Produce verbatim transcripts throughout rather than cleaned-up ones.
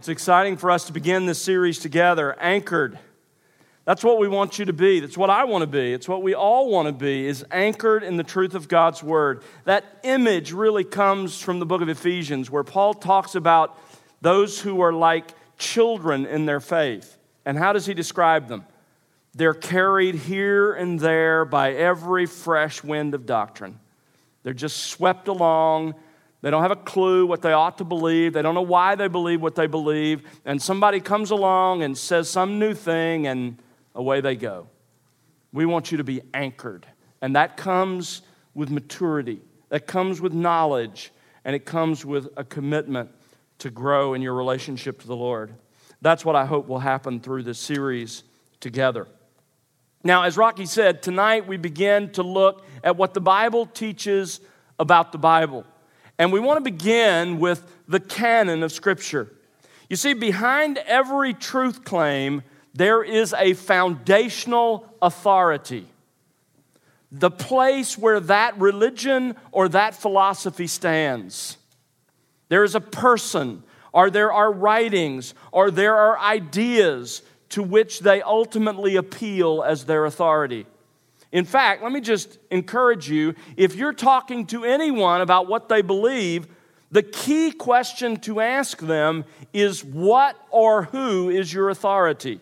It's exciting for us to begin this series together, anchored. That's what we want you to be. That's what I want to be. It's what we all want to be, is anchored in the truth of God's Word. That image really comes from the book of Ephesians, where Paul talks about those who are like children in their faith. And how does he describe them? They're carried here and there by every fresh wind of doctrine. They're just swept along. They don't have a clue what they ought to believe. They don't know why they believe what they believe. And somebody comes along and says some new thing, and away they go. We want you to be anchored. And that comes with maturity. That comes with knowledge. And it comes with a commitment to grow in your relationship to the Lord. That's what I hope will happen through this series together. Now, as Rocky said, tonight we begin to look at what the Bible teaches about the Bible. And we want to begin with the canon of Scripture. You see, behind every truth claim, there is a foundational authority. The place where that religion or that philosophy stands. There is a person, or there are writings, or there are ideas to which they ultimately appeal as their authority. In fact, let me just encourage you, if you're talking to anyone about what they believe, the key question to ask them is, what or who is your authority?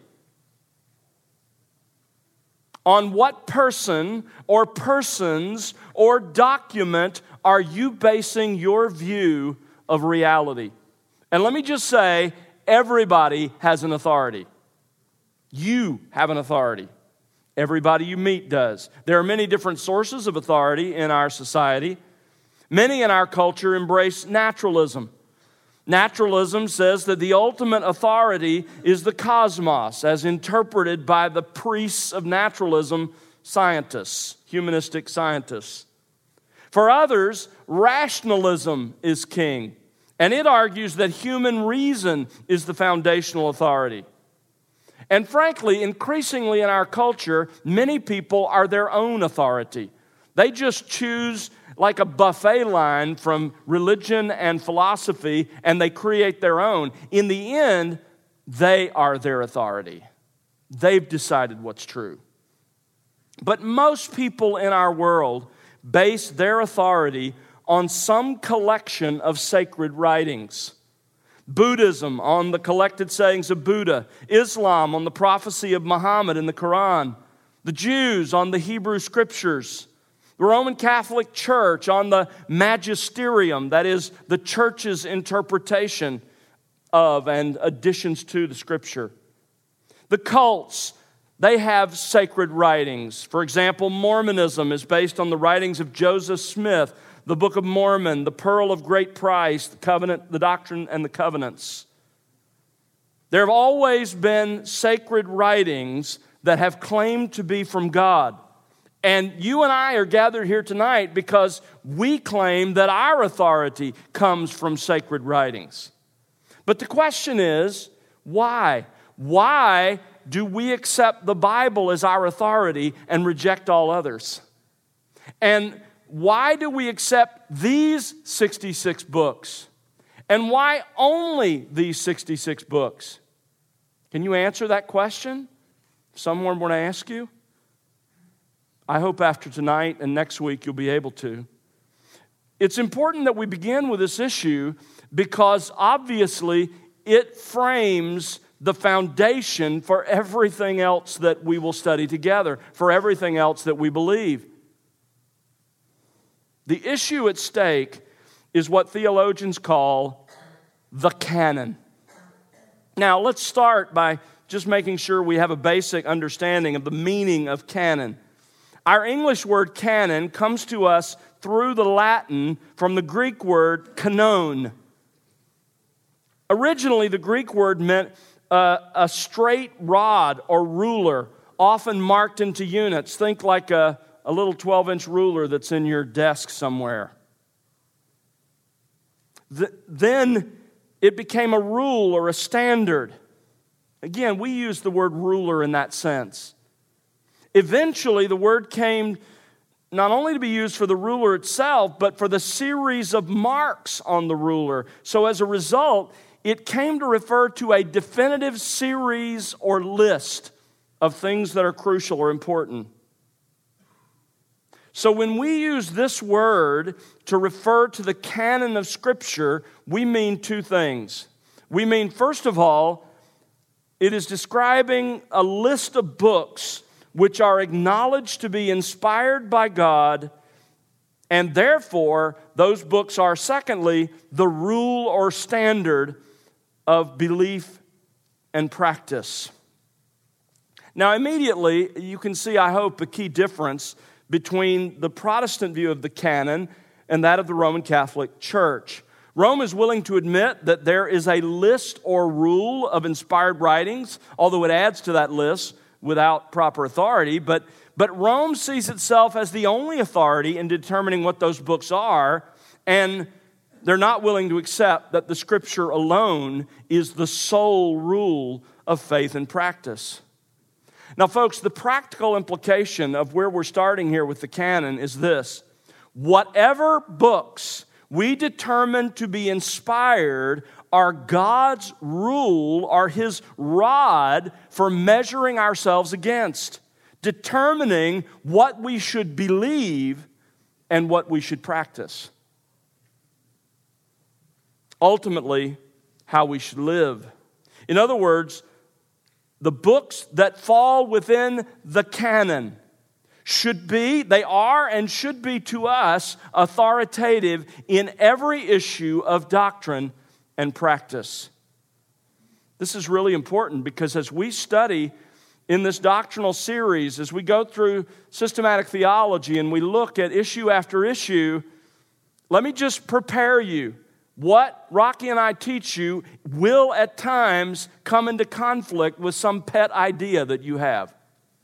On what person or persons or document are you basing your view of reality? And let me just say, everybody has an authority. You have an authority. Everybody you meet does. There are many different sources of authority in our society. Many in our culture embrace naturalism. Naturalism says that the ultimate authority is the cosmos, as interpreted by the priests of naturalism, scientists, humanistic scientists. For others, rationalism is king, and it argues that human reason is the foundational authority. And frankly, increasingly in our culture, many people are their own authority. They just choose like a buffet line from religion and philosophy, and they create their own. In the end, they are their authority. They've decided what's true. But most people in our world base their authority on some collection of sacred writings. Buddhism on the collected sayings of Buddha, Islam on the prophecy of Muhammad in the Quran, the Jews on the Hebrew Scriptures, the Roman Catholic Church on the magisterium, that is, the church's interpretation of and additions to the Scripture. The cults, they have sacred writings. For example, Mormonism is based on the writings of Joseph Smith, the Book of Mormon, the Pearl of Great Price, the Covenant, the Doctrine and the Covenants. There have always been sacred writings that have claimed to be from God. And you and I are gathered here tonight because we claim that our authority comes from sacred writings. But the question is, why? Why do we accept the Bible as our authority and reject all others? And why do we accept these sixty-six books? And why only these sixty-six books? Can you answer that question? Someone want to ask you? I hope after tonight and next week you'll be able to. It's important that we begin with this issue because obviously it frames the foundation for everything else that we will study together, for everything else that we believe. The issue at stake is what theologians call the canon. Now, let's start by just making sure we have a basic understanding of the meaning of canon. Our English word canon comes to us through the Latin from the Greek word kanon. Originally, the Greek word meant uh, a straight rod or ruler, often marked into units. Think like a, a little twelve-inch ruler that's in your desk somewhere. The, then it became a rule or a standard. Again, we use the word ruler in that sense. Eventually, the word came not only to be used for the ruler itself, but for the series of marks on the ruler. So as a result, it came to refer to a definitive series or list of things that are crucial or important. So when we use this word to refer to the canon of Scripture, we mean two things. We mean, first of all, it is describing a list of books which are acknowledged to be inspired by God, and therefore, those books are, secondly, the rule or standard of belief and practice. Now, immediately, you can see, I hope, a key difference between the Protestant view of the canon and that of the Roman Catholic Church. Rome is willing to admit that there is a list or rule of inspired writings, although it adds to that list without proper authority, but, but Rome sees itself as the only authority in determining what those books are, and they're not willing to accept that the Scripture alone is the sole rule of faith and practice. Now, folks, the practical implication of where we're starting here with the canon is this. Whatever books we determine to be inspired are God's rule, are His rod for measuring ourselves against, determining what we should believe and what we should practice. Ultimately, how we should live. In other words, the books that fall within the canon should be, they are and should be to us authoritative in every issue of doctrine and practice. This is really important because as we study in this doctrinal series, as we go through systematic theology and we look at issue after issue, let me just prepare you. What Rocky and I teach you will at times come into conflict with some pet idea that you have.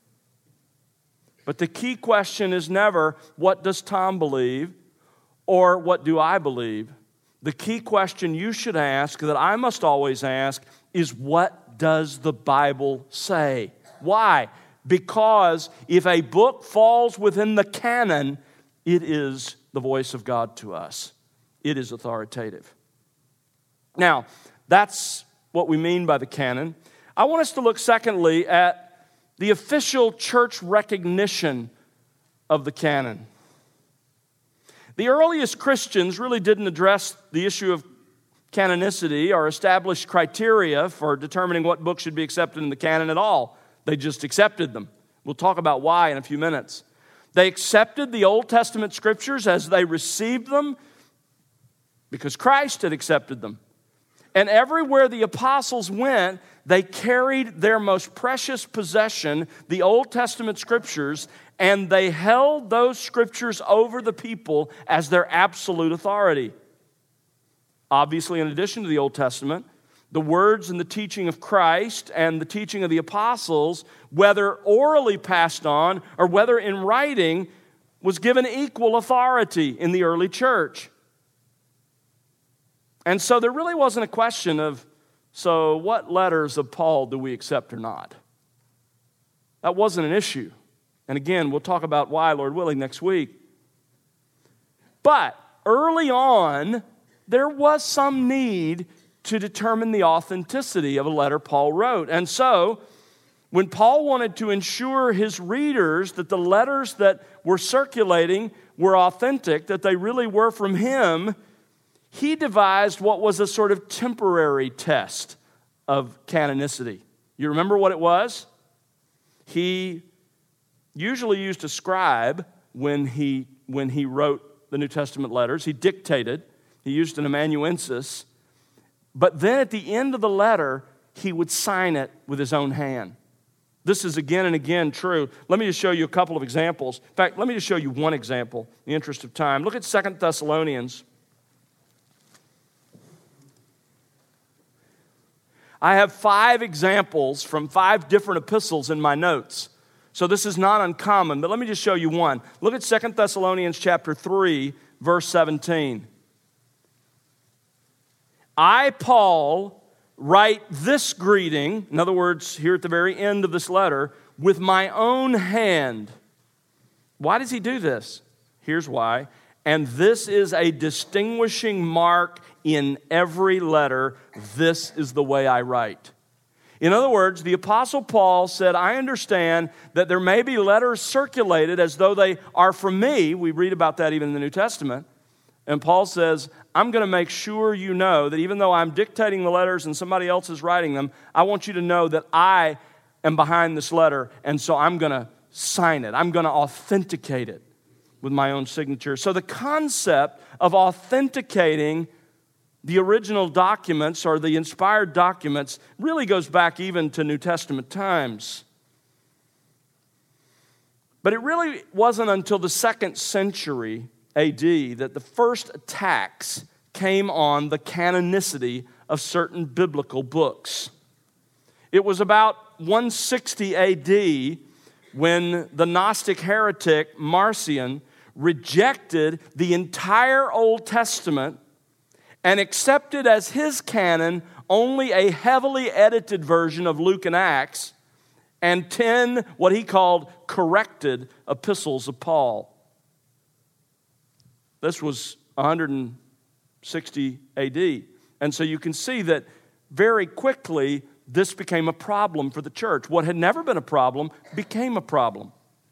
But the key question is never, what does Tom believe or what do I believe? The key question you should ask, that I must always ask, is what does the Bible say? Why? Because if a book falls within the canon, it is the voice of God to us. It is authoritative. Now, that's what we mean by the canon. I want us to look, secondly, at the official church recognition of the canon. The earliest Christians really didn't address the issue of canonicity or establish criteria for determining what books should be accepted in the canon at all. They just accepted them. We'll talk about why in a few minutes. They accepted the Old Testament scriptures as they received them because Christ had accepted them. And everywhere the apostles went, they carried their most precious possession, the Old Testament scriptures, and they held those scriptures over the people as their absolute authority. Obviously, in addition to the Old Testament, the words and the teaching of Christ and the teaching of the apostles, whether orally passed on or whether in writing, was given equal authority in the early church. And so there really wasn't a question of, so what letters of Paul do we accept or not? That wasn't an issue. And again, we'll talk about why, Lord willing, next week. But early on, there was some need to determine the authenticity of a letter Paul wrote. And so, when Paul wanted to ensure his readers that the letters that were circulating were authentic, that they really were from him, he devised what was a sort of temporary test of canonicity. You remember what it was? He usually used a scribe when he, when he wrote the New Testament letters. He dictated. He used an amanuensis. But then at the end of the letter, he would sign it with his own hand. This is again and again true. Let me just show you a couple of examples. In fact, let me just show you one example in the interest of time. Look at Second Thessalonians. I have five examples from five different epistles in my notes. So this is not uncommon, but let me just show you one. Look at Second Thessalonians chapter three, verse seventeen. I, Paul, write this greeting, in other words, here at the very end of this letter, with my own hand. Why does he do this? Here's why. And this is a distinguishing mark in every letter. This is the way I write. In other words, the Apostle Paul said, I understand that there may be letters circulated as though they are from me. We read about that even in the New Testament. And Paul says, I'm going to make sure you know that even though I'm dictating the letters and somebody else is writing them, I want you to know that I am behind this letter, and so I'm going to sign it. I'm going to authenticate it with my own signature. So the concept of authenticating the original documents or the inspired documents really goes back even to New Testament times. But it really wasn't until the second century A D that the first attacks came on the canonicity of certain biblical books. It was about one sixty A D when the Gnostic heretic Marcion rejected the entire Old Testament and accepted as his canon only a heavily edited version of Luke and Acts and ten, what he called, corrected epistles of Paul. This was one sixty A D. And so you can see that very quickly this became a problem for the church. What had never been a problem became a problem.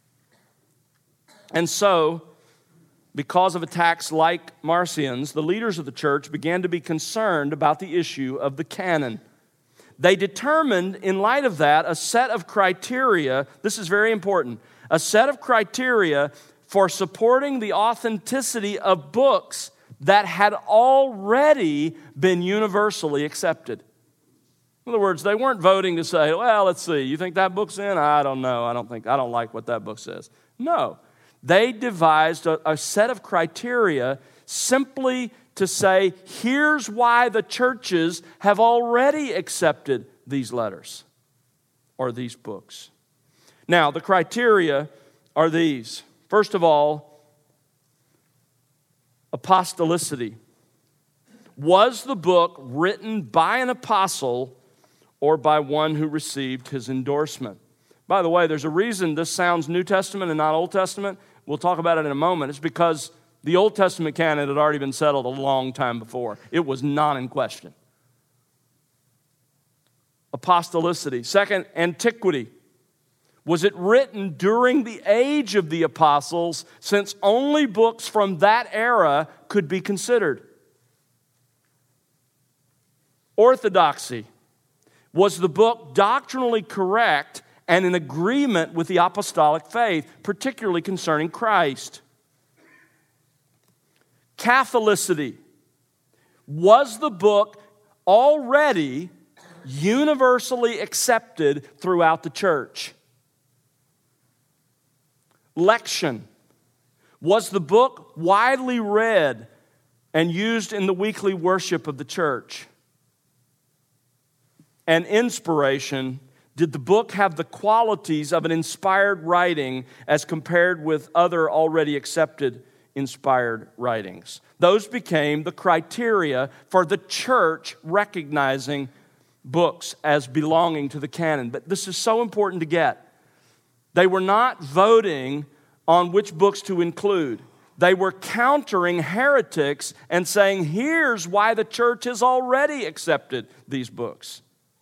And so, because of attacks like Marcion's, the leaders of the church began to be concerned about the issue of the canon. They determined, in light of that, a set of criteria. This is very important. A set of criteria for supporting the authenticity of books that had already been universally accepted. In other words, they weren't voting to say, well, let's see, you think that book's in? I don't know. I don't think, I don't like what that book says. No. They devised a, a set of criteria simply to say, here's why the churches have already accepted these letters or these books. Now, the criteria are these. First of all, apostolicity. Was the book written by an apostle or by one who received his endorsement? By the way, there's a reason this sounds New Testament and not Old Testament. We'll talk about it in a moment. It's because the Old Testament canon had already been settled a long time before. It was not in question. Apostolicity. Second, antiquity. Was it written during the age of the apostles, since only books from that era could be considered? Orthodoxy. Was the book doctrinally correct and in agreement with the apostolic faith, particularly concerning Christ? Catholicity. Was the book already universally accepted throughout the church? Lection. Was the book widely read and used in the weekly worship of the church? And inspiration. Did the book have the qualities of an inspired writing as compared with other already accepted inspired writings? Those became the criteria for the church recognizing books as belonging to the canon. But this is so important to get. They were not voting on which books to include. They were countering heretics and saying, here's why the church has already accepted these books.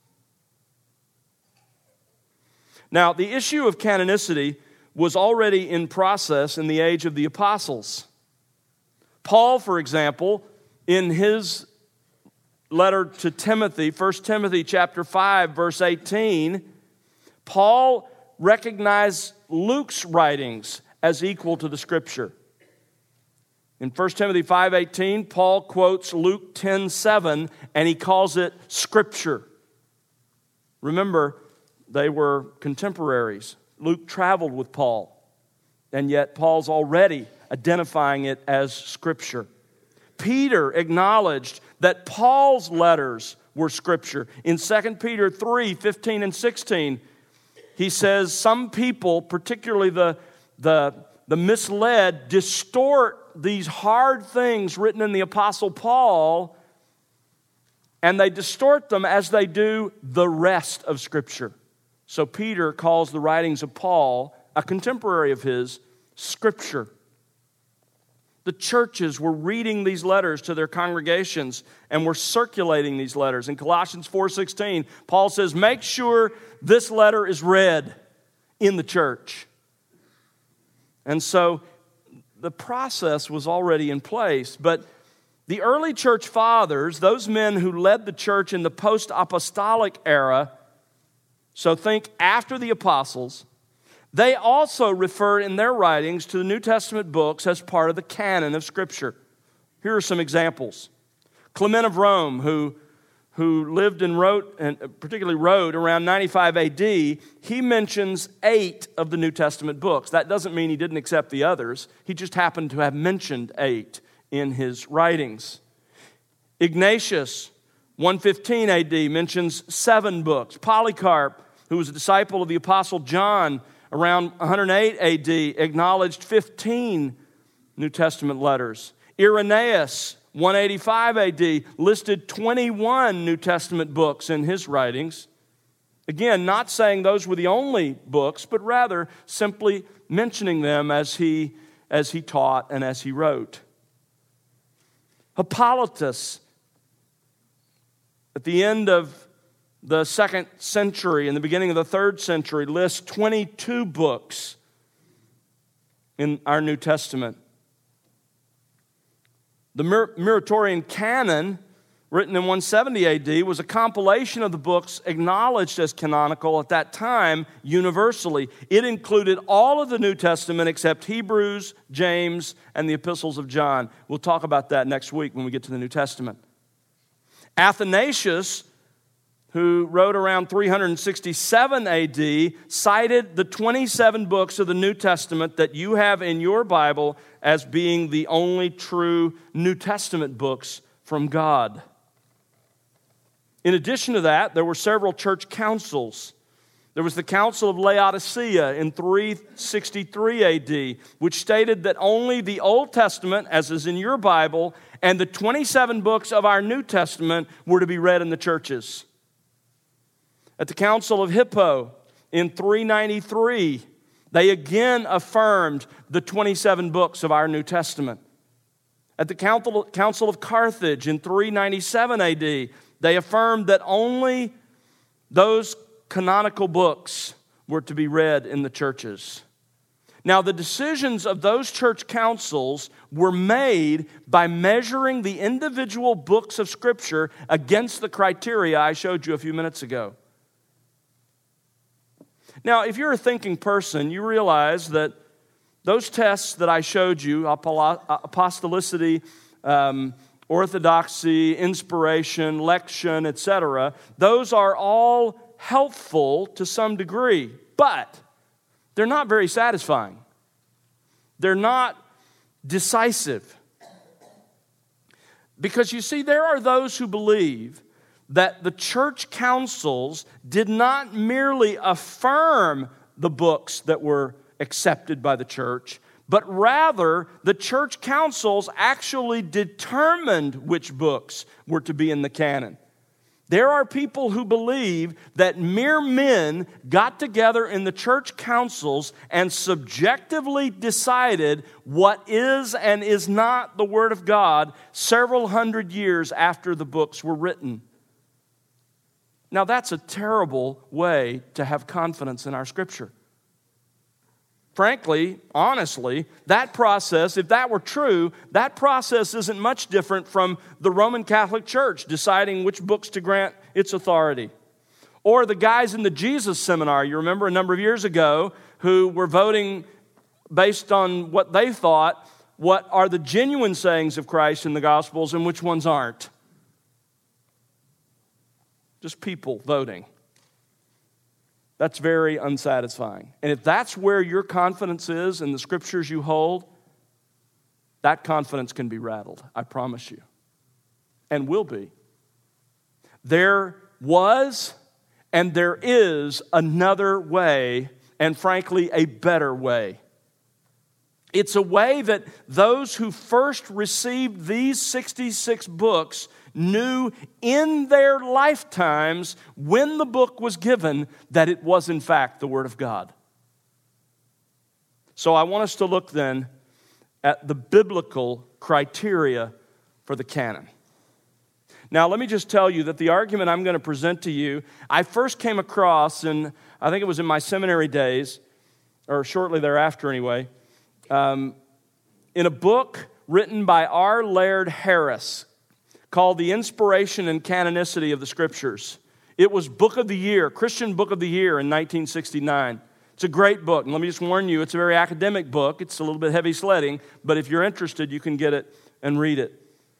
Now, the issue of canonicity was already in process in the age of the apostles. Paul, for example, in his letter to Timothy, First Timothy chapter five, verse eighteen, Paul recognized Luke's writings as equal to the Scripture. In First Timothy five eighteen, Paul quotes Luke ten seven, and he calls it Scripture. Remember, they were contemporaries. Luke traveled with Paul, and yet Paul's already identifying it as Scripture. Peter acknowledged that Paul's letters were Scripture. In Second Peter three fifteen and sixteen, he says some people, particularly the, the, the misled, distort these hard things written in the Apostle Paul, and they distort them as they do the rest of Scripture. So Peter calls the writings of Paul, a contemporary of his, Scripture. The churches were reading these letters to their congregations and were circulating these letters. In Colossians four sixteen, Paul says, make sure this letter is read in the church. And so the process was already in place, but the early church fathers, those men who led the church in the post-apostolic era, so think after the apostles, they also refer in their writings to the New Testament books as part of the canon of Scripture. Here are some examples. Clement of Rome, who, who lived and wrote, and particularly wrote around ninety-five A D, he mentions eight of the New Testament books. That doesn't mean he didn't accept the others. He just happened to have mentioned eight in his writings. Ignatius, one fifteen A D, mentions seven books. Polycarp, who was a disciple of the Apostle John, around one hundred eight A D, acknowledged fifteen New Testament letters. Irenaeus, one eighty-five A D, listed twenty-one New Testament books in his writings. Again, not saying those were the only books, but rather simply mentioning them as he, as he taught and as he wrote. Hippolytus, at the end of the second century and the beginning of the third century, lists twenty-two books in our New Testament. The Muratorian canon, written in one seventy A D, was a compilation of the books acknowledged as canonical at that time universally. It included all of the New Testament except Hebrews, James, and the epistles of John. We'll talk about that next week when we get to the New Testament. Athanasius, who wrote around three sixty-seven A D, cited the twenty-seven books of the New Testament that you have in your Bible as being the only true New Testament books from God. In addition to that, there were several church councils. There was the Council of Laodicea in three sixty-three A D, which stated that only the Old Testament, as is in your Bible, and the twenty-seven books of our New Testament were to be read in the churches. At the Council of Hippo in three ninety-three, they again affirmed the twenty-seven books of our New Testament. At the Council of Carthage in three ninety-seven A D, they affirmed that only those canonical books were to be read in the churches. Now, the decisions of those church councils were made by measuring the individual books of Scripture against the criteria I showed you a few minutes ago. Now, if you're a thinking person, you realize that those tests that I showed you, apostolicity, um, orthodoxy, inspiration, lection, et cetera, those are all helpful to some degree, but they're not very satisfying. They're not decisive. Because you see, there are those who believe that the church councils did not merely affirm the books that were accepted by the church, but rather the church councils actually determined which books were to be in the canon. There are people who believe that mere men got together in the church councils and subjectively decided what is and is not the Word of God several hundred years after the books were written. Now, that's a terrible way to have confidence in our Scripture. Frankly, honestly, that process, if that were true, that process isn't much different from the Roman Catholic Church deciding which books to grant its authority. Or the guys in the Jesus Seminar, you remember a number of years ago, who were voting based on what they thought, what are the genuine sayings of Christ in the Gospels and which ones aren't. Just people voting. That's very unsatisfying. And if that's where your confidence is in the Scriptures you hold, that confidence can be rattled, I promise you, and will be. There was and there is another way, and frankly, a better way. It's a way that those who first received these sixty-six books knew in their lifetimes when the book was given that it was in fact the Word of God. So I want us to look then at the biblical criteria for the canon. Now, let me just tell you that the argument I'm going to present to you, I first came across in, I think it was in my seminary days, or shortly thereafter anyway, um, in a book written by R. Laird Harris called The Inspiration and Canonicity of the Scriptures. It was Book of the Year, Christian Book of the Year in nineteen sixty-nine. It's a great book, and let me just warn you, it's a very academic book. It's a little bit heavy sledding, but if you're interested, you can get it and read it.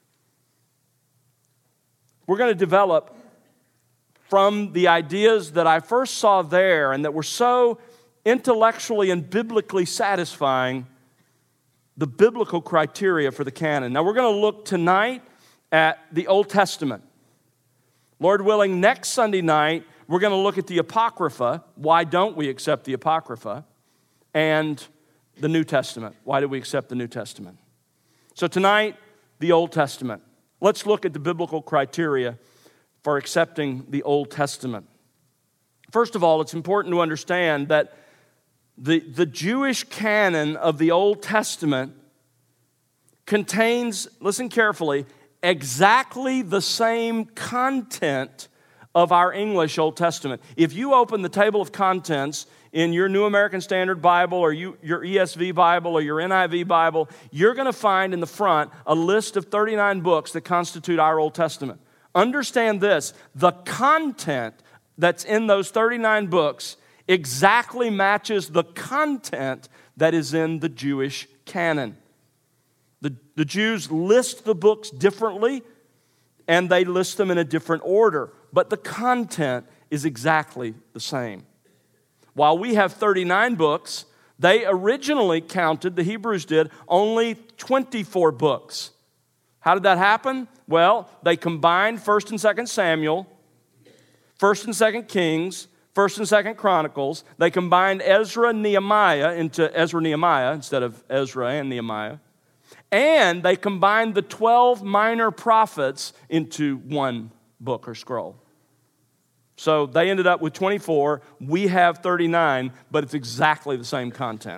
We're going to develop from the ideas that I first saw there and that were so intellectually and biblically satisfying, the biblical criteria for the canon. Now, we're going to look tonight at the Old Testament. Lord willing, next Sunday night, we're going to look at the Apocrypha. Why don't we accept the Apocrypha? And the New Testament. Why do we accept the New Testament? So tonight, the Old Testament. Let's look at the biblical criteria for accepting the Old Testament. First of all, it's important to understand that the, the Jewish canon of the Old Testament contains, listen carefully, exactly the same content of our English Old Testament. If you open the table of contents in your New American Standard Bible or you, your E S V Bible or your N I V Bible, you're going to find in the front a list of thirty-nine books that constitute our Old Testament. Understand this, the content that's in those thirty-nine books exactly matches the content that is in the Jewish canon. The, the Jews list the books differently, and they list them in a different order, but the content is exactly the same. While we have thirty-nine books, they originally counted, the Hebrews did, only twenty-four books. How did that happen? Well, they combined First and Second Samuel, First and Second Kings, First and Second Chronicles. They combined Ezra and Nehemiah into Ezra Nehemiah instead of Ezra and Nehemiah. And they combined the twelve minor prophets into one book or scroll. So they ended up with twenty-four. We have thirty-nine, but it's exactly the same content.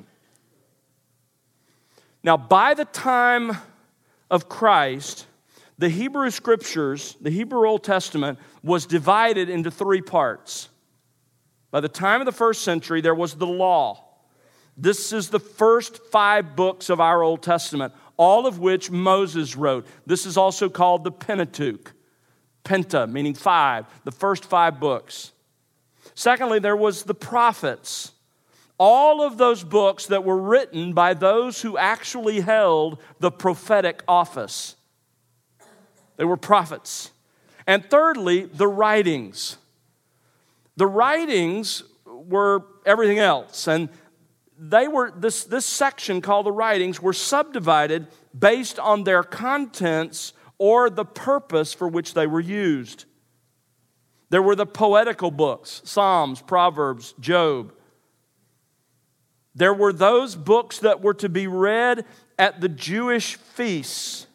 Now, by the time of Christ, the Hebrew Scriptures, the Hebrew Old Testament, was divided into three parts. By the time of the first century, there was the law. This is the first five books of our Old Testament, all of which Moses wrote. This is also called the Pentateuch. Penta, meaning five, the first five books. Secondly, there was the prophets. All of those books that were written by those who actually held the prophetic office. They were prophets. And thirdly, the writings. The writings were everything else, and they were this, this section called the writings were subdivided based on their contents or the purpose for which they were used. There were the poetical books, Psalms, Proverbs, Job. There were those books that were to be read at the Jewish feasts.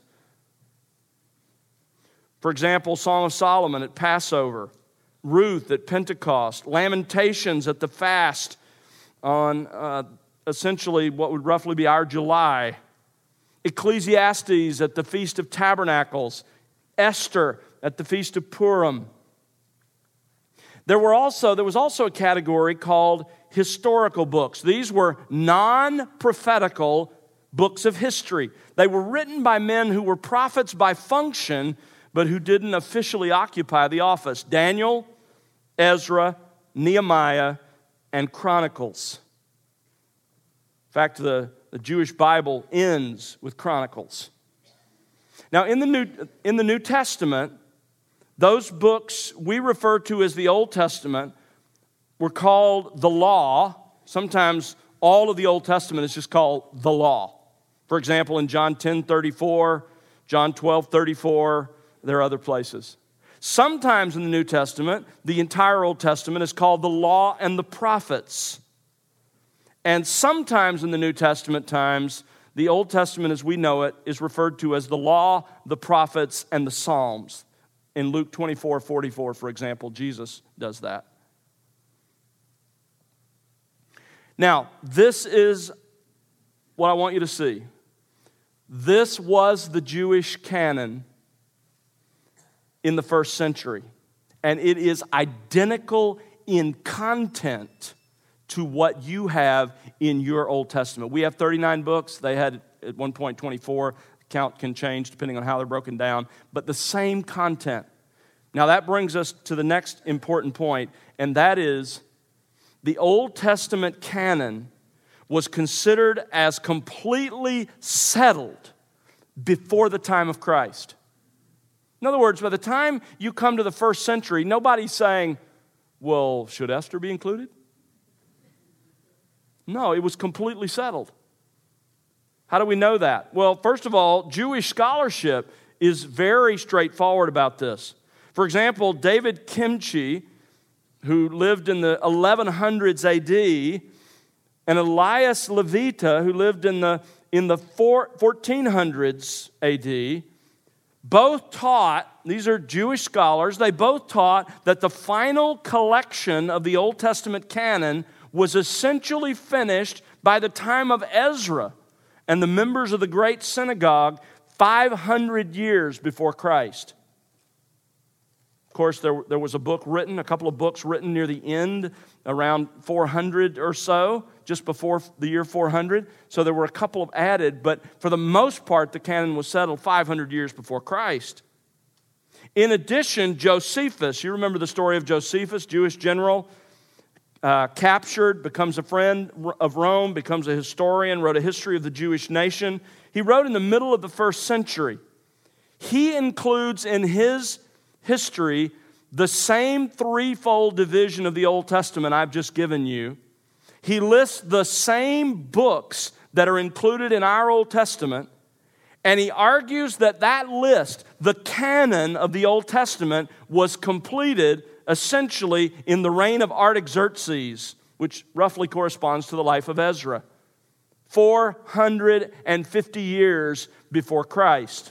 For example, Song of Solomon at Passover, Ruth at Pentecost, Lamentations at the fast on uh, essentially what would roughly be our July, Ecclesiastes at the Feast of Tabernacles, Esther at the Feast of Purim. There were also there was also a category called historical books. These were non-prophetical books of history. They were written by men who were prophets by function, but who didn't officially occupy the office. Daniel, Ezra, Nehemiah, and Chronicles. In fact, the, the Jewish Bible ends with Chronicles. Now, in the New, in the New Testament, those books we refer to as the Old Testament were called the law. Sometimes all of the Old Testament is just called the law. For example, in John ten thirty-four, John twelve thirty-four, there are other places. Sometimes in the New Testament, the entire Old Testament is called the law and the prophets. And sometimes in the New Testament times, the Old Testament as we know it is referred to as the law, the prophets, and the Psalms. In Luke twenty-four forty-four, for example, Jesus does that. Now, this is what I want you to see. This was the Jewish canon in the first century, and it is identical in content to what you have in your Old Testament. We have thirty-nine books. They had at one point twenty-four. The count can change depending on how they're broken down, but the same content. Now that brings us to the next important point, and that is the Old Testament canon was considered as completely settled before the time of Christ. In other words, by the time you come to the first century, nobody's saying, well, should Esther be included? No, it was completely settled. How do we know that? Well, first of all, Jewish scholarship is very straightforward about this. For example, David Kimchi, who lived in the eleven hundreds A D, and Elias Levita, who lived in the, in the fourteen hundreds A D, both taught, these are Jewish scholars, they both taught that the final collection of the Old Testament canon was essentially finished by the time of Ezra and the members of the great synagogue five hundred years before Christ. Of course, there, there was a book written, a couple of books written near the end, around four hundred or so, just before the year four hundred. So there were a couple of added, but for the most part, the canon was settled five hundred years before Christ. In addition, Josephus, you remember the story of Josephus, Jewish general, uh, captured, becomes a friend of Rome, becomes a historian, wrote a history of the Jewish nation. He wrote in the middle of the first century. He includes in his history the same threefold division of the Old Testament I've just given you. He lists the same books that are included in our Old Testament, and he argues that that list, the canon of the Old Testament, was completed essentially in the reign of Artaxerxes, which roughly corresponds to the life of Ezra, four hundred fifty years before Christ.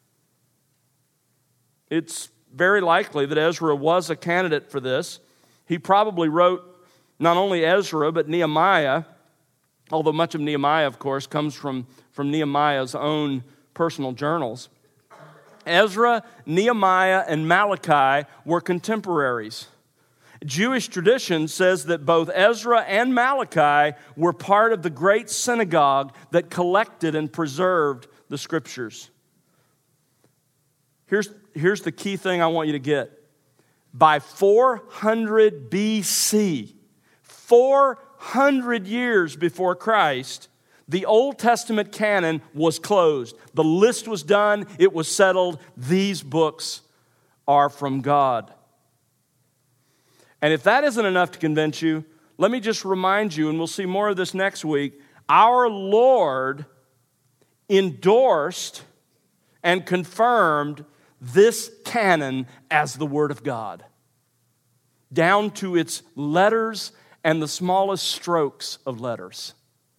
It's very likely that Ezra was a candidate for this. He probably wrote not only Ezra, but Nehemiah, although much of Nehemiah, of course, comes from, from Nehemiah's own personal journals. Ezra, Nehemiah, and Malachi were contemporaries. Jewish tradition says that both Ezra and Malachi were part of the great synagogue that collected and preserved the Scriptures. Here's, here's the key thing I want you to get. By four hundred B C, four hundred years before Christ, the Old Testament canon was closed. The list was done. It was settled. These books are from God. And if that isn't enough to convince you, let me just remind you, and we'll see more of this next week, our Lord endorsed and confirmed this canon as the Word of God, down to its letters and the smallest strokes of letters.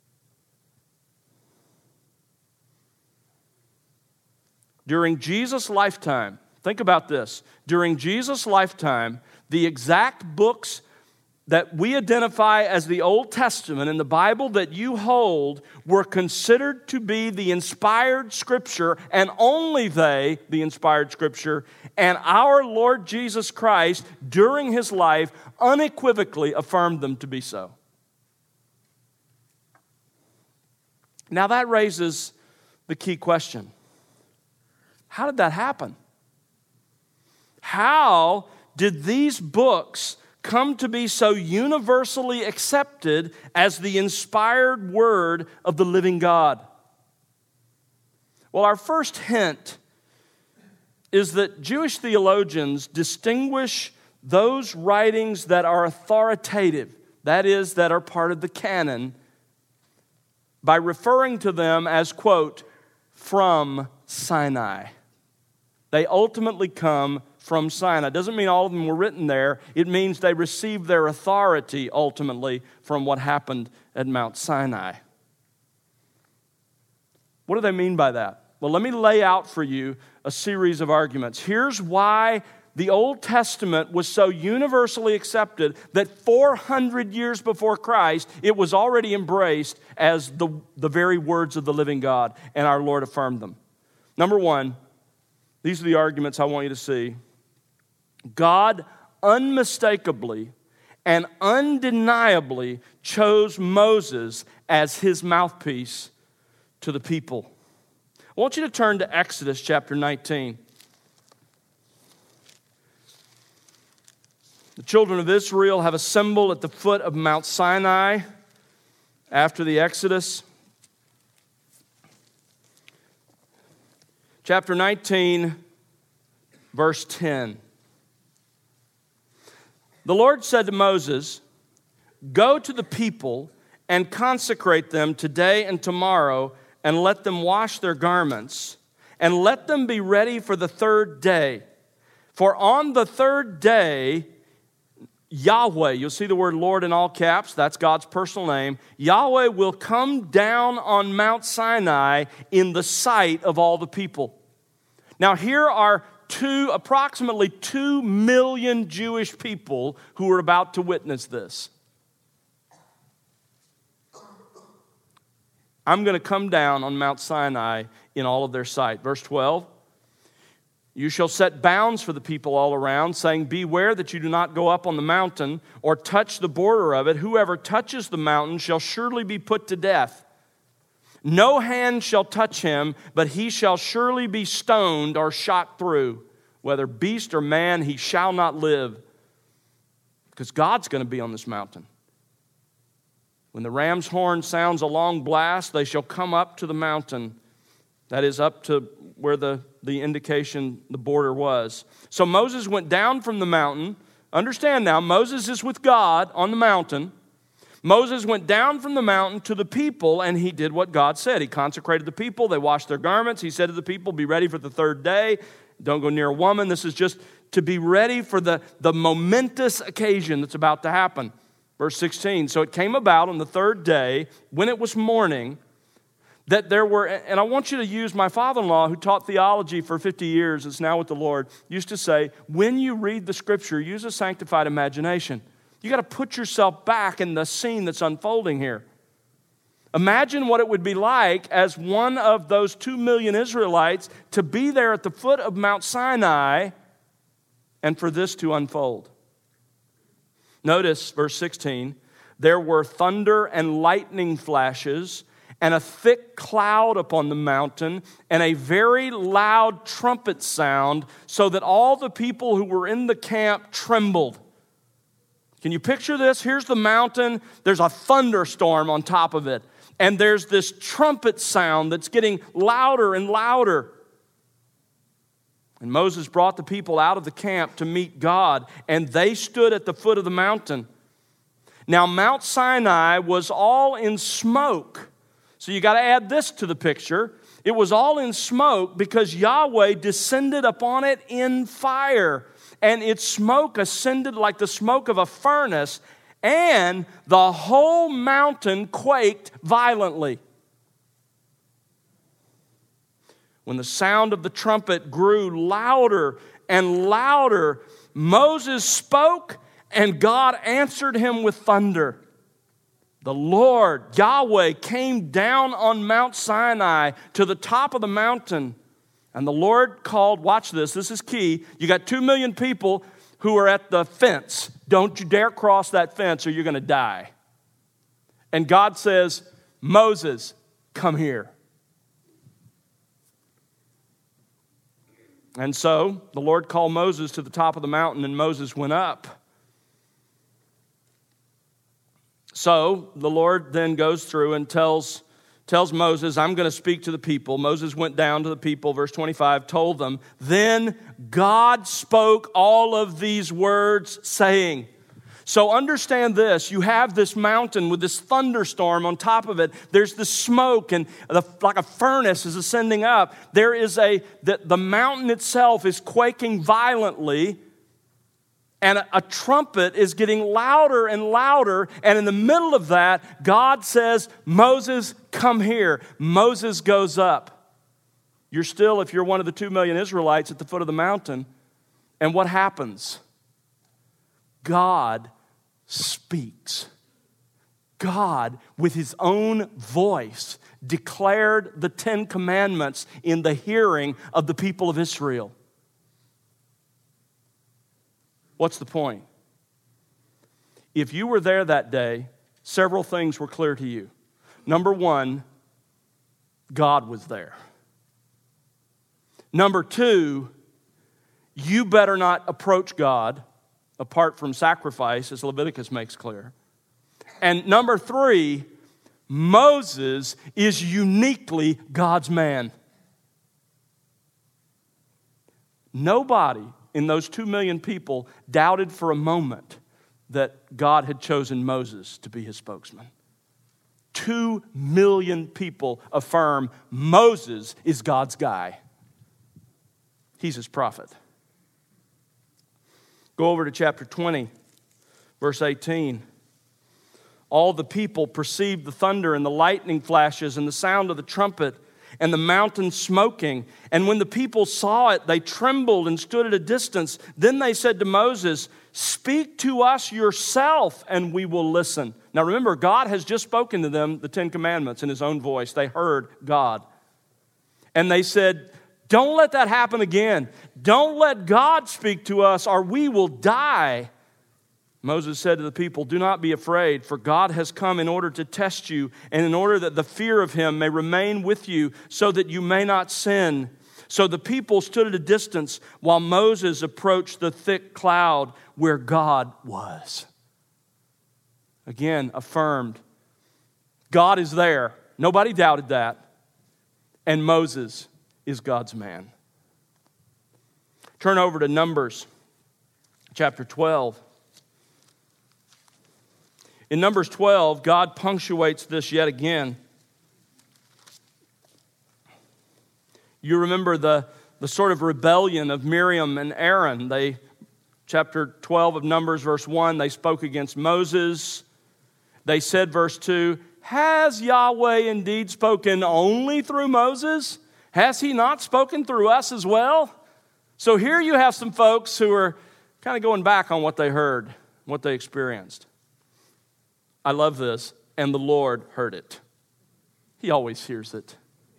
During Jesus' lifetime, think about this, during Jesus' lifetime, the exact books that we identify as the Old Testament in the Bible that you hold were considered to be the inspired Scripture, and only they, the inspired Scripture, and our Lord Jesus Christ, during His life, unequivocally affirmed them to be so. Now that raises the key question. How did that happen? How did these books come to be so universally accepted as the inspired word of the living God? Well, our first hint is that Jewish theologians distinguish those writings that are authoritative, that is, that are part of the canon, by referring to them as, quote, from Sinai. They ultimately come from Sinai. It doesn't mean all of them were written there. It means they received their authority ultimately from what happened at Mount Sinai. What do they mean by that? Well, let me lay out for you a series of arguments. Here's why the Old Testament was so universally accepted that four hundred years before Christ, it was already embraced as the, the very words of the living God, and our Lord affirmed them. Number one, these are the arguments I want you to see. God unmistakably and undeniably chose Moses as his mouthpiece to the people. I want you to turn to Exodus chapter nineteen. The children of Israel have assembled at the foot of Mount Sinai after the Exodus. Chapter nineteen, verse ten. The Lord said to Moses, "Go to the people and consecrate them today and tomorrow, and let them wash their garments, and let them be ready for the third day. For on the third day, Yahweh," you'll see the word Lord in all caps, that's God's personal name, "Yahweh will come down on Mount Sinai in the sight of all the people." Now here are two, approximately two million Jewish people who are about to witness this. I'm going to come down on Mount Sinai in all of their sight. Verse twelve, "You shall set bounds for the people all around, saying, 'Beware that you do not go up on the mountain or touch the border of it. Whoever touches the mountain shall surely be put to death. No hand shall touch him, but he shall surely be stoned or shot through. Whether beast or man, he shall not live.'" Because God's going to be on this mountain. "When the ram's horn sounds a long blast, they shall come up to the mountain." That is, up to where the, the indication, the border was. So Moses went down from the mountain. Understand now, Moses is with God on the mountain. Moses went down from the mountain to the people, and he did what God said. He consecrated the people. They washed their garments. He said to the people, "Be ready for the third day. Don't go near a woman." This is just to be ready for the, the momentous occasion that's about to happen. Verse sixteen, "So it came about on the third day, when it was morning, that there were," and I want you to use my father-in-law, who taught theology for fifty years, is now with the Lord, used to say, when you read the Scripture, use a sanctified imagination. You got to put yourself back in the scene that's unfolding here. Imagine what it would be like as one of those two million Israelites to be there at the foot of Mount Sinai and for this to unfold. Notice verse sixteen, "There were thunder and lightning flashes and a thick cloud upon the mountain and a very loud trumpet sound, so that all the people who were in the camp trembled." Can you picture this? Here's the mountain. There's a thunderstorm on top of it. And there's this trumpet sound that's getting louder and louder. And Moses brought the people out of the camp to meet God, and they stood at the foot of the mountain. Now, Mount Sinai was all in smoke. So you got to add this to the picture. It was all in smoke because Yahweh descended upon it in fire. And its smoke ascended like the smoke of a furnace, and the whole mountain quaked violently. When the sound of the trumpet grew louder and louder, Moses spoke, and God answered him with thunder. The Lord, Yahweh, came down on Mount Sinai to the top of the mountain. And the Lord called, watch this, this is key. You got two million people who are at the fence. Don't you dare cross that fence or you're going to die. And God says, "Moses, come here." And so the Lord called Moses to the top of the mountain, and Moses went up. So the Lord then goes through and tells tells Moses, "I'm going to speak to the people." Moses went down to the people, verse twenty-five, told them. Then God spoke all of these words, saying. So understand this. You have this mountain with this thunderstorm on top of it. There's the smoke, and the, like a furnace is ascending up. There is a, the, the mountain itself is quaking violently. And a, a trumpet is getting louder and louder. And in the middle of that, God says, "Moses, come here." Moses goes up. You're still, if you're one of the two million Israelites, at the foot of the mountain. And what happens? God speaks. God, with his own voice, declared the Ten Commandments in the hearing of the people of Israel. What's the point? If you were there that day, several things were clear to you. Number one, God was there. Number two, you better not approach God apart from sacrifice, as Leviticus makes clear. And number three, Moses is uniquely God's man. Nobody in those two million people doubted for a moment that God had chosen Moses to be his spokesman. Two million people affirm Moses is God's guy. He's his prophet. Go over to chapter twenty, verse eighteen. All the people perceived the thunder and the lightning flashes and the sound of the trumpet and the mountain smoking. And when the people saw it, they trembled and stood at a distance. Then they said to Moses, "Speak to us yourself, and we will listen." Now remember, God has just spoken to them the Ten Commandments in his own voice. They heard God. And they said, "Don't let that happen again. Don't let God speak to us, or we will die." Moses said to the people, "Do not be afraid, for God has come in order to test you, and in order that the fear of him may remain with you, so that you may not sin." So the people stood at a distance while Moses approached the thick cloud where God was. Again, affirmed. God is there. Nobody doubted that. And Moses is God's man. Turn over to Numbers chapter twelve. In Numbers twelve, God punctuates this yet again. You remember the, the sort of rebellion of Miriam and Aaron. They, chapter twelve of Numbers, verse one, they spoke against Moses. They said, verse two, "Has Yahweh indeed spoken only through Moses? Has he not spoken through us as well?" So here you have some folks who are kind of going back on what they heard, what they experienced. I love this. And the Lord heard it. He always hears it.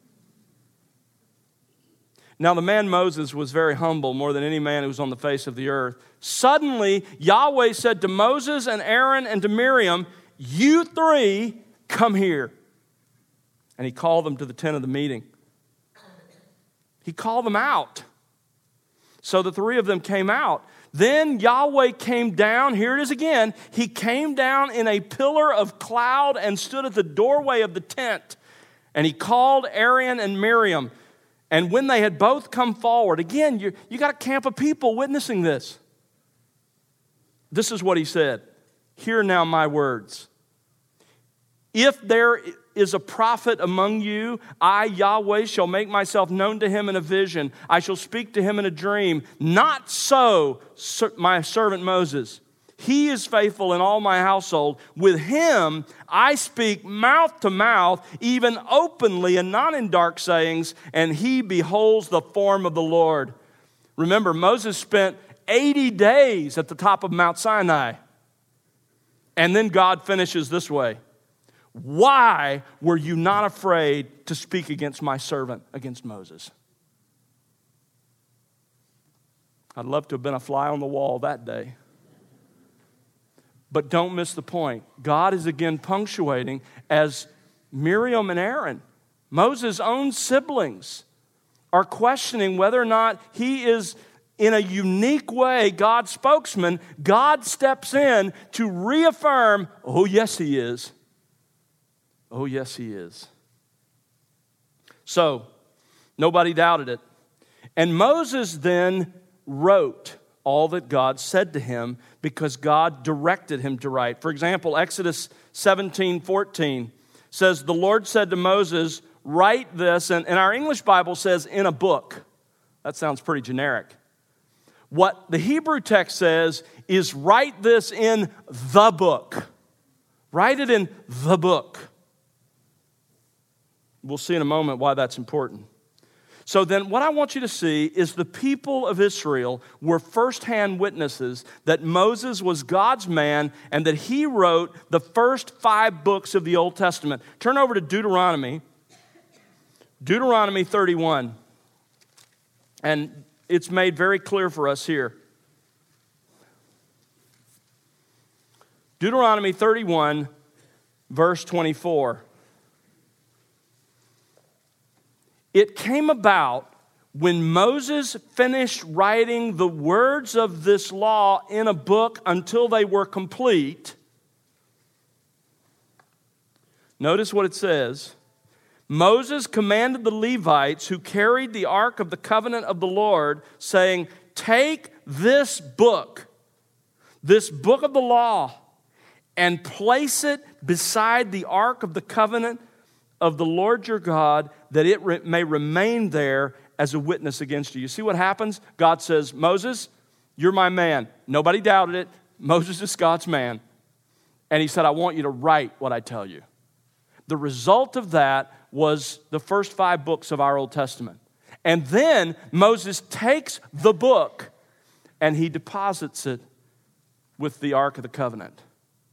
Now the man Moses was very humble, more than any man who was on the face of the earth. Suddenly Yahweh said to Moses and Aaron and to Miriam, "You three come here." And he called them to the tent of the meeting. He called them out. So the three of them came out. Then Yahweh came down, here it is again, he came down in a pillar of cloud and stood at the doorway of the tent. And he called Aaron and Miriam. And when they had both come forward, again, you, you got a camp of people witnessing this. This is what he said. "Hear now my words. If there is a prophet among you, I, Yahweh, shall make myself known to him in a vision. I shall speak to him in a dream. Not so my servant Moses. He is faithful in all my household. With him I speak mouth to mouth, even openly and not in dark sayings, and he beholds the form of the Lord." Remember, Moses spent eighty days at the top of Mount Sinai. And then God finishes this way. "Why were you not afraid to speak against my servant, against Moses?" I'd love to have been a fly on the wall that day. But don't miss the point. God is again punctuating as Miriam and Aaron, Moses' own siblings, are questioning whether or not he is in a unique way God's spokesman. God steps in to reaffirm, oh yes he is. Oh, yes, he is. So, nobody doubted it. And Moses then wrote all that God said to him because God directed him to write. For example, Exodus seventeen fourteen says, "The Lord said to Moses, write this," and, and our English Bible says, "in a book." That sounds pretty generic. What the Hebrew text says is, write this in the book. Write it in the book. We'll see in a moment why that's important. So then what I want you to see is the people of Israel were firsthand witnesses that Moses was God's man and that he wrote the first five books of the Old Testament. Turn over to Deuteronomy, Deuteronomy thirty-one. And it's made very clear for us here. Deuteronomy thirty-one, verse twenty-four. It came about when Moses finished writing the words of this law in a book until they were complete. Notice what it says. Moses commanded the Levites who carried the ark of the covenant of the Lord, saying, "Take this book, this book of the law, and place it beside the ark of the covenant of the Lord your God, that it re- may remain there as a witness against you." You see what happens? God says, "Moses, you're my man." Nobody doubted it. Moses is God's man. And he said, "I want you to write what I tell you." The result of that was the first five books of our Old Testament. And then Moses takes the book and he deposits it with the Ark of the Covenant.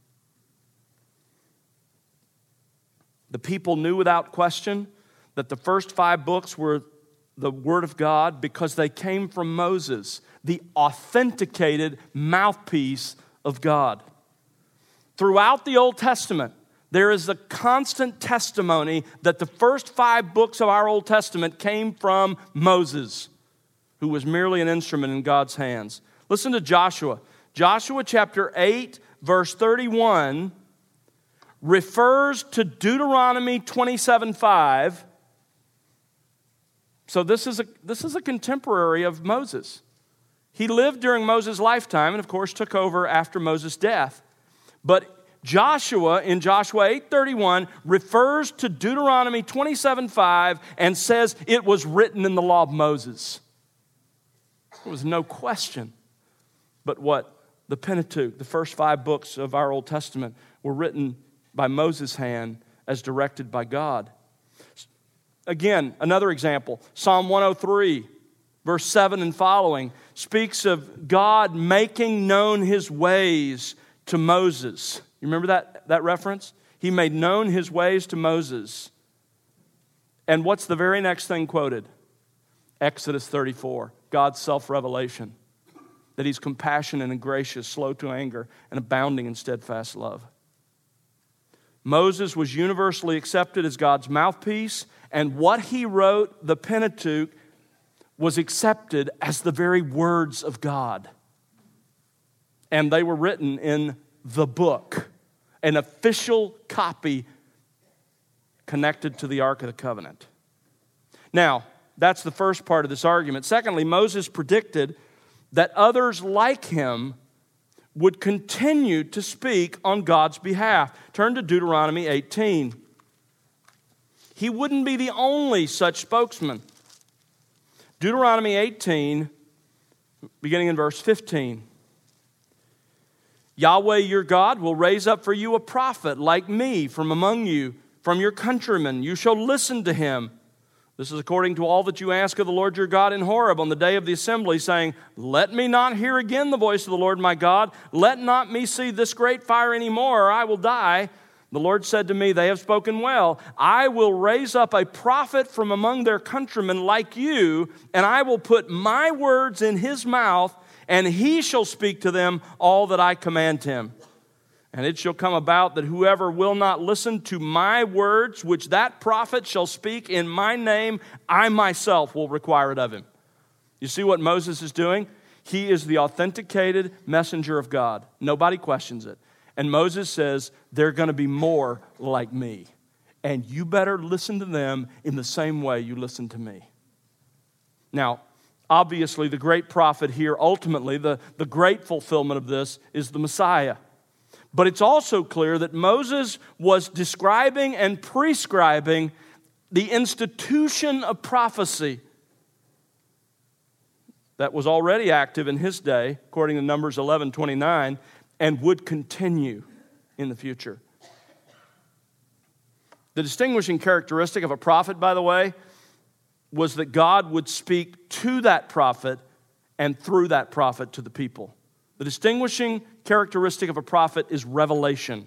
The people knew without question that the first five books were the Word of God because they came from Moses, the authenticated mouthpiece of God. Throughout the Old Testament, there is a constant testimony that the first five books of our Old Testament came from Moses, who was merely an instrument in God's hands. Listen to Joshua. Joshua chapter eight, verse thirty-one, refers to Deuteronomy twenty-seven five. So this is a, this is a contemporary of Moses. He lived during Moses' lifetime and, of course, took over after Moses' death. But Joshua, in Joshua eight thirty-one, refers to Deuteronomy twenty-seven five and says it was written in the law of Moses. There was no question but what the Pentateuch, the first five books of our Old Testament, were written by Moses' hand as directed by God. Again, another example, Psalm one oh three, verse seven and following, speaks of God making known his ways to Moses. You remember that, that reference? He made known his ways to Moses. And what's the very next thing quoted? Exodus thirty-four, God's self-revelation, that he's compassionate and gracious, slow to anger, and abounding in steadfast love. Moses was universally accepted as God's mouthpiece, and what he wrote, the Pentateuch, was accepted as the very words of God. And they were written in the book, an official copy connected to the Ark of the Covenant. Now, that's the first part of this argument. Secondly, Moses predicted that others like him would continue to speak on God's behalf. Turn to Deuteronomy eighteen. He wouldn't be the only such spokesman. Deuteronomy eighteen, beginning in verse fifteen. Yahweh your God will raise up for you a prophet like me from among you, from your countrymen. You shall listen to him. This is according to all that you ask of the Lord your God in Horeb on the day of the assembly, saying, "Let me not hear again the voice of the Lord my God. Let not me see this great fire anymore, or I will die." The Lord said to me, "They have spoken well. I will raise up a prophet from among their countrymen like you, and I will put my words in his mouth, and he shall speak to them all that I command him. And it shall come about that whoever will not listen to my words, which that prophet shall speak in my name, I myself will require it of him." You see what Moses is doing? He is the authenticated messenger of God. Nobody questions it. And Moses says, they're going to be more like me. And you better listen to them in the same way you listen to me. Now, obviously, the great prophet here, ultimately, the, the great fulfillment of this is the Messiah. But it's also clear that Moses was describing and prescribing the institution of prophecy that was already active in his day, according to Numbers eleven twenty-nine, and would continue in the future. The distinguishing characteristic of a prophet, by the way, was that God would speak to that prophet and through that prophet to the people. The distinguishing characteristic of a prophet is revelation.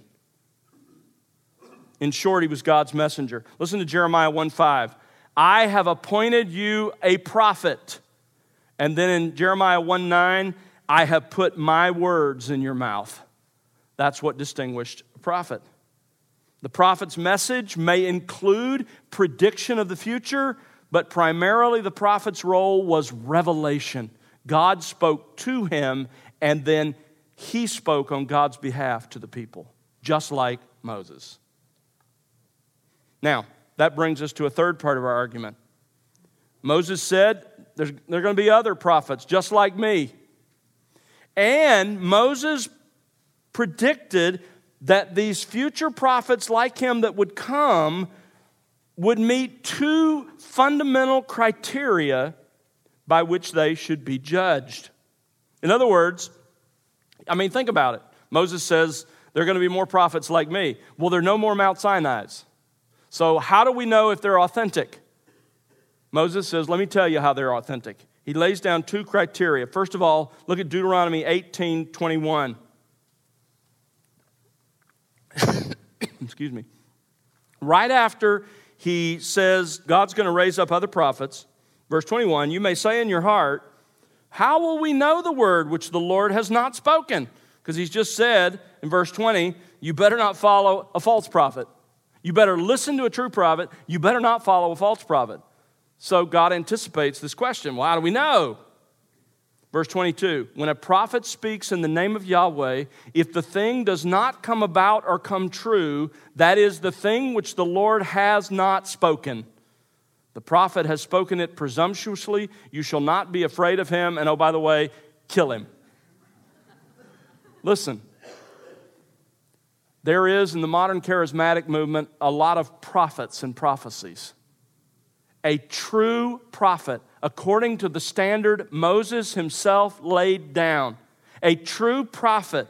In short, he was God's messenger. Listen to Jeremiah one five. I have appointed you a prophet. And then in Jeremiah one nine, I have put my words in your mouth. That's what distinguished a prophet. The prophet's message may include prediction of the future, but primarily the prophet's role was revelation. God spoke to him, and then he spoke on God's behalf to the people, just like Moses. Now, that brings us to a third part of our argument. Moses said, There's, there are going to be other prophets just like me. And Moses predicted that these future prophets like him that would come would meet two fundamental criteria by which they should be judged. In other words, I mean, think about it. Moses says, there are going to be more prophets like me. Well, there are no more Mount Sinai's. So how do we know if they're authentic? Moses says, let me tell you how they're authentic. He lays down two criteria. First of all, look at Deuteronomy eighteen twenty-one. Excuse me. Right after he says God's going to raise up other prophets, verse twenty-one, you may say in your heart, how will we know the word which the Lord has not spoken? Because he's just said in verse twenty, you better not follow a false prophet. You better listen to a true prophet. You better not follow a false prophet. So God anticipates this question. Well, how do we know? Verse twenty-two, when a prophet speaks in the name of Yahweh, if the thing does not come about or come true, that is the thing which the Lord has not spoken. The prophet has spoken it presumptuously. You shall not be afraid of him. And oh, by the way, kill him. Listen. There is, in the modern charismatic movement, a lot of prophets and prophecies. A true prophet, according to the standard Moses himself laid down, a true prophet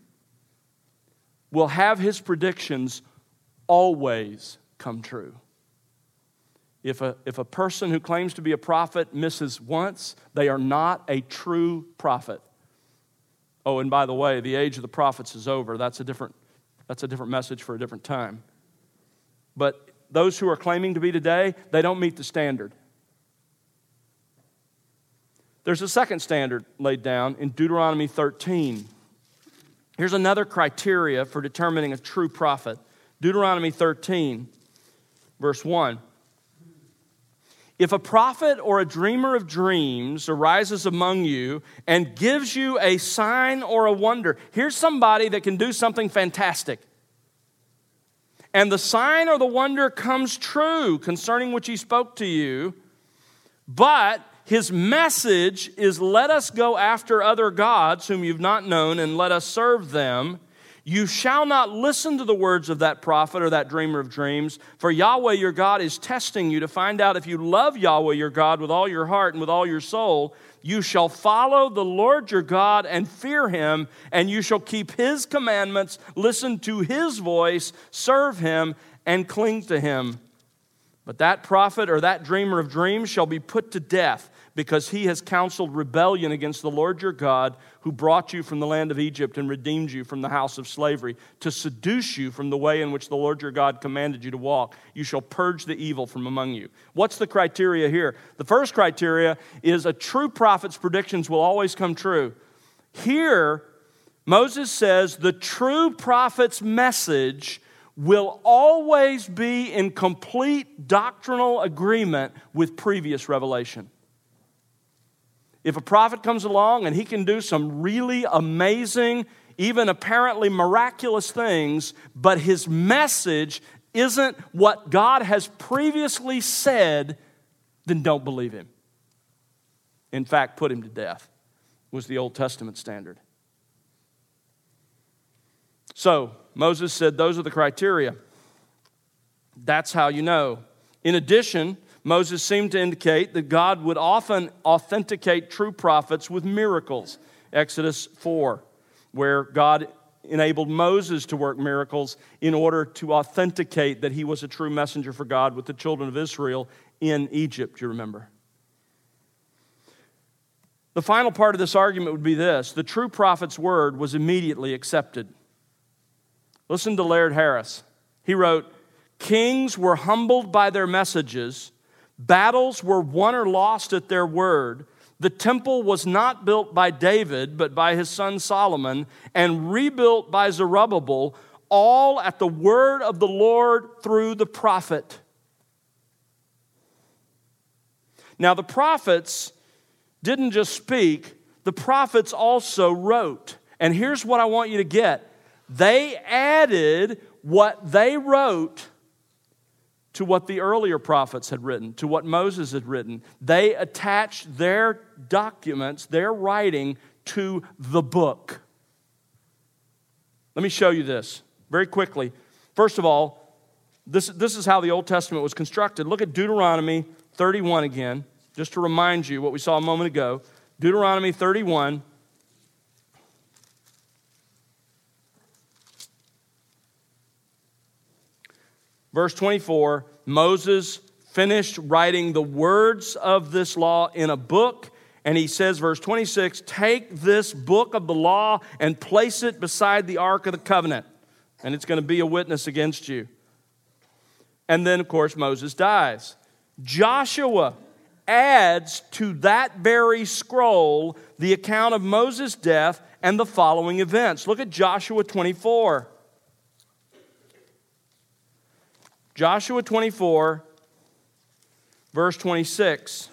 will have his predictions always come true. If a, if a person who claims to be a prophet misses once, they are not a true prophet. Oh, and by the way, the age of the prophets is over. That's a different, that's a different message for a different time. But those who are claiming to be today, they don't meet the standard. There's a second standard laid down in Deuteronomy thirteen. Here's another criteria for determining a true prophet. Deuteronomy thirteen, verse one. If a prophet or a dreamer of dreams arises among you and gives you a sign or a wonder, here's somebody that can do something fantastic. And the sign or the wonder comes true concerning which he spoke to you, but his message is, let us go after other gods whom you've not known and let us serve them. You shall not listen to the words of that prophet or that dreamer of dreams, for Yahweh your God is testing you to find out if you love Yahweh your God with all your heart and with all your soul. You shall follow the Lord your God and fear him, and you shall keep his commandments, listen to his voice, serve him, and cling to him. But that prophet or that dreamer of dreams shall be put to death, because he has counseled rebellion against the Lord your God, who brought you from the land of Egypt and redeemed you from the house of slavery, to seduce you from the way in which the Lord your God commanded you to walk. You shall purge the evil from among you. What's the criteria here? The first criteria is a true prophet's predictions will always come true. Here, Moses says the true prophet's message will always be in complete doctrinal agreement with previous revelation. If a prophet comes along and he can do some really amazing, even apparently miraculous things, but his message isn't what God has previously said, then don't believe him. In fact, put him to death was the Old Testament standard. So, Moses said those are the criteria. That's how you know. In addition, Moses seemed to indicate that God would often authenticate true prophets with miracles. Exodus four, where God enabled Moses to work miracles in order to authenticate that he was a true messenger for God with the children of Israel in Egypt, you remember. The final part of this argument would be this: the true prophet's word was immediately accepted. Listen to Laird Harris. He wrote, "Kings were humbled by their messages. Battles were won or lost at their word. The temple was not built by David, but by his son Solomon, and rebuilt by Zerubbabel, all at the word of the Lord through the prophet." Now, the prophets didn't just speak, the prophets also wrote. And here's what I want you to get. They added what they wrote to what the earlier prophets had written, to what Moses had written. They attached their documents, their writing, to the book. Let me show you this very quickly. First of all, this, this is how the Old Testament was constructed. Look at Deuteronomy thirty-one again, just to remind you what we saw a moment ago. Deuteronomy thirty-one. Verse twenty-four, Moses finished writing the words of this law in a book, and he says, verse twenty-six, "Take this book of the law and place it beside the ark of the covenant, and it's going to be a witness against you." And then, of course, Moses dies. Joshua adds to that very scroll the account of Moses' death and the following events. Look at Joshua twenty-four. Joshua twenty-four, verse twenty-six.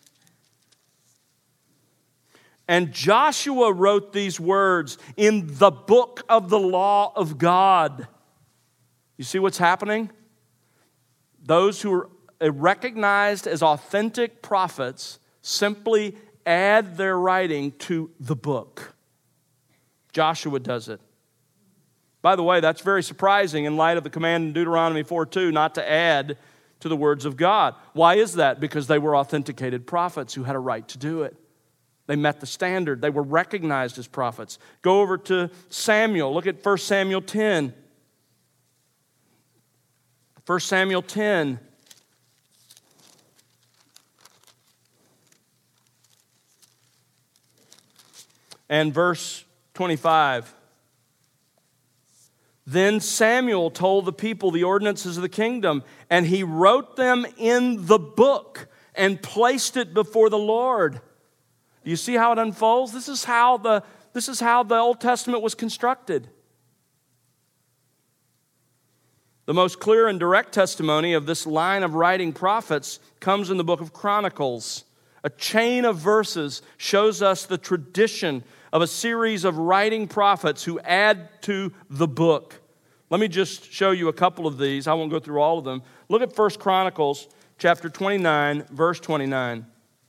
"And Joshua wrote these words in the book of the law of God." You see what's happening? Those who are recognized as authentic prophets simply add their writing to the book. Joshua does it. By the way, that's very surprising in light of the command in Deuteronomy four two not to add to the words of God. Why is that? Because they were authenticated prophets who had a right to do it. They met the standard. They were recognized as prophets. Go over to Samuel. Look at First Samuel ten. First Samuel ten. And verse twenty-five. "Then Samuel told the people the ordinances of the kingdom, and he wrote them in the book and placed it before the Lord." Do you see how it unfolds? This is how the, this is how the Old Testament was constructed. The most clear and direct testimony of this line of writing prophets comes in the book of Chronicles. A chain of verses shows us the tradition of a series of writing prophets who add to the book. Let me just show you a couple of these. I won't go through all of them. Look at First Chronicles chapter twenty-nine, verse twenty-nine.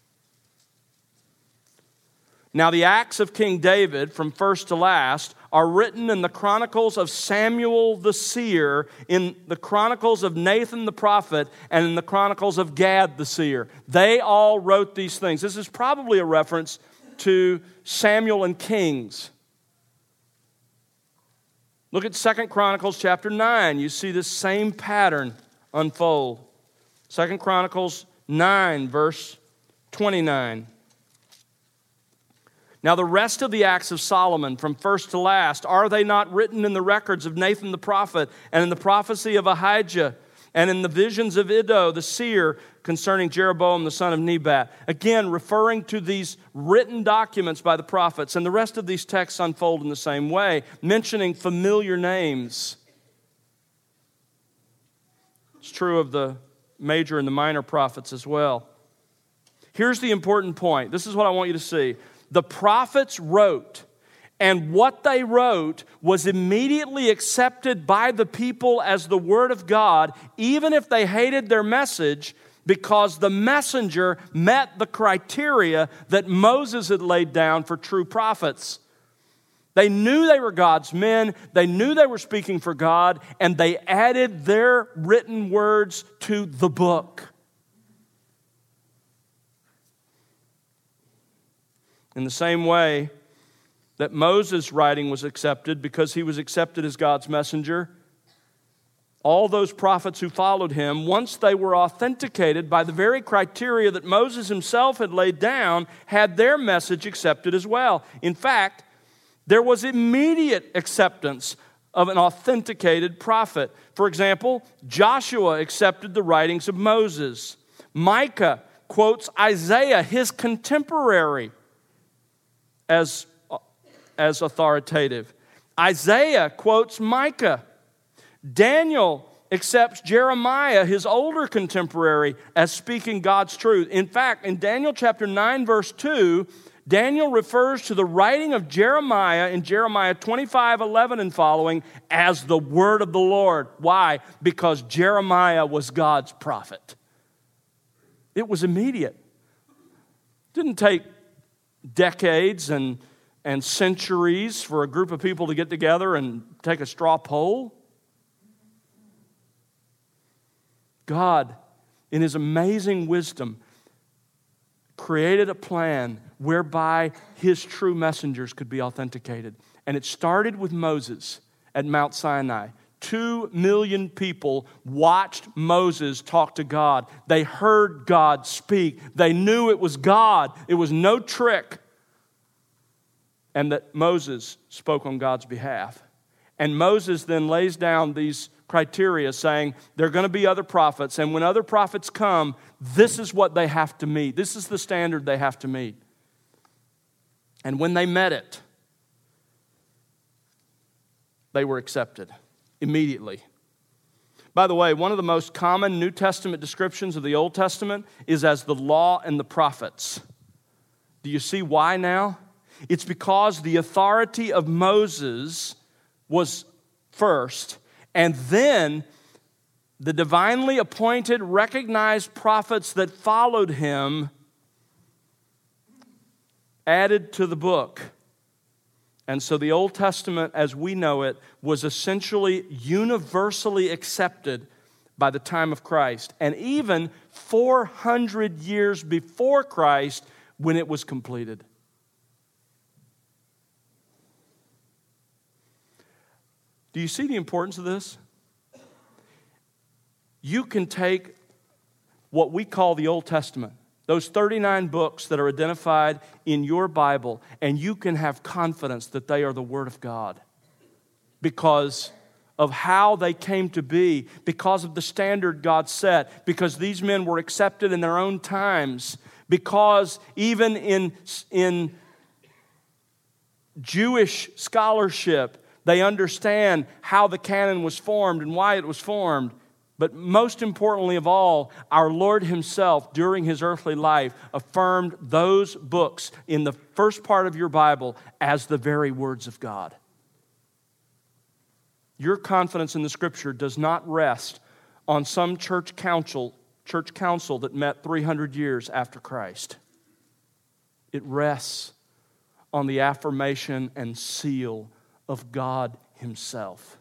"Now the acts of King David, from first to last, are written in the chronicles of Samuel the seer, in the chronicles of Nathan the prophet, and in the chronicles of Gad the seer." They all wrote these things. This is probably a reference to Samuel and Kings. Look at Second Chronicles chapter nine. You see this same pattern unfold. Second Chronicles nine, verse twenty-nine. "Now the rest of the acts of Solomon, from first to last, are they not written in the records of Nathan the prophet, and in the prophecy of Ahijah, and in the visions of Iddo the seer concerning Jeroboam the son of Nebat?" Again, referring to these written documents by the prophets. And the rest of these texts unfold in the same way, mentioning familiar names. It's true of the major and the minor prophets as well. Here's the important point. This is what I want you to see. The prophets wrote, and what they wrote was immediately accepted by the people as the Word of God, even if they hated their message, because the messenger met the criteria that Moses had laid down for true prophets. They knew they were God's men, they knew they were speaking for God, and they added their written words to the book. In the same way, that Moses' writing was accepted because he was accepted as God's messenger. All those prophets who followed him, once they were authenticated by the very criteria that Moses himself had laid down, had their message accepted as well. In fact, there was immediate acceptance of an authenticated prophet. For example, Joshua accepted the writings of Moses. Micah quotes Isaiah, his contemporary, as, as authoritative. Isaiah quotes Micah. Daniel accepts Jeremiah, his older contemporary, as speaking God's truth. In fact, in Daniel chapter nine, verse two, Daniel refers to the writing of Jeremiah in Jeremiah twenty-five, eleven and following as the word of the Lord. Why? Because Jeremiah was God's prophet. It was immediate. It didn't take decades and, and centuries for a group of people to get together and take a straw poll. God, in His amazing wisdom, created a plan whereby His true messengers could be authenticated. And it started with Moses at Mount Sinai. Two million people watched Moses talk to God. They heard God speak. They knew it was God. It was no trick. And that Moses spoke on God's behalf. And Moses then lays down these criteria saying there are going to be other prophets, and when other prophets come, this is what they have to meet. This is the standard they have to meet. And when they met it, they were accepted immediately. By the way, one of the most common New Testament descriptions of the Old Testament is as the law and the prophets. Do you see why now? It's because the authority of Moses was first, and then the divinely appointed, recognized prophets that followed him added to the book. And so the Old Testament, as we know it, was essentially universally accepted by the time of Christ. And even four hundred years before Christ, when it was completed. Do you see the importance of this? You can take what we call the Old Testament, those thirty-nine books that are identified in your Bible, and you can have confidence that they are the Word of God because of how they came to be, because of the standard God set, because these men were accepted in their own times, because even in, in Jewish scholarship, they understand how the canon was formed and why it was formed. But most importantly of all, our Lord Himself, during His earthly life, affirmed those books in the first part of your Bible as the very words of God. Your confidence in the Scripture does not rest on some church council, church council that met three hundred years after Christ. It rests on the affirmation and seal of God Himself.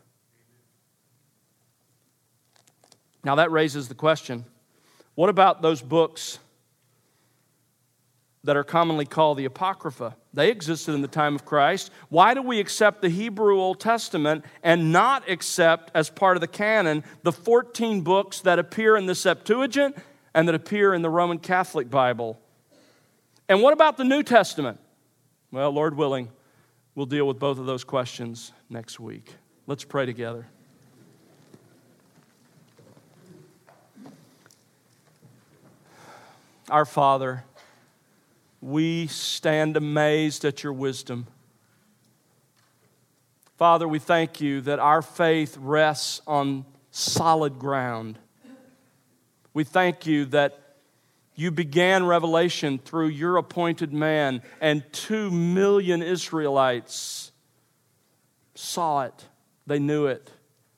Now that raises the question, what about those books that are commonly called the Apocrypha? They existed in the time of Christ. Why do we accept the Hebrew Old Testament and not accept as part of the canon the fourteen books that appear in the Septuagint and that appear in the Roman Catholic Bible? And what about the New Testament? Well, Lord willing, we'll deal with both of those questions next week. Let's pray together. Our Father, we stand amazed at your wisdom. Father, we thank you that our faith rests on solid ground. We thank you that you began revelation through your appointed man, and two million Israelites saw it. They knew it.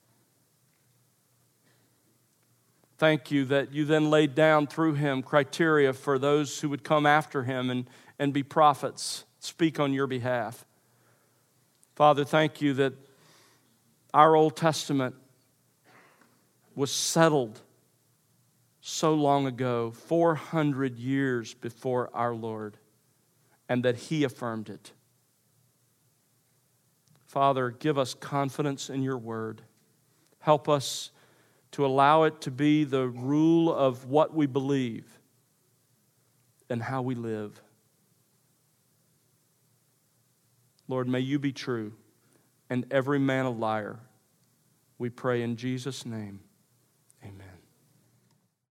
Thank you that you then laid down through him criteria for those who would come after him and, and be prophets, speak on your behalf. Father, thank you that our Old Testament was settled so long ago, four hundred years before our Lord, and that He affirmed it. Father, give us confidence in your word. Help us to allow it to be the rule of what we believe and how we live. Lord, may you be true and every man a liar. We pray in Jesus' name.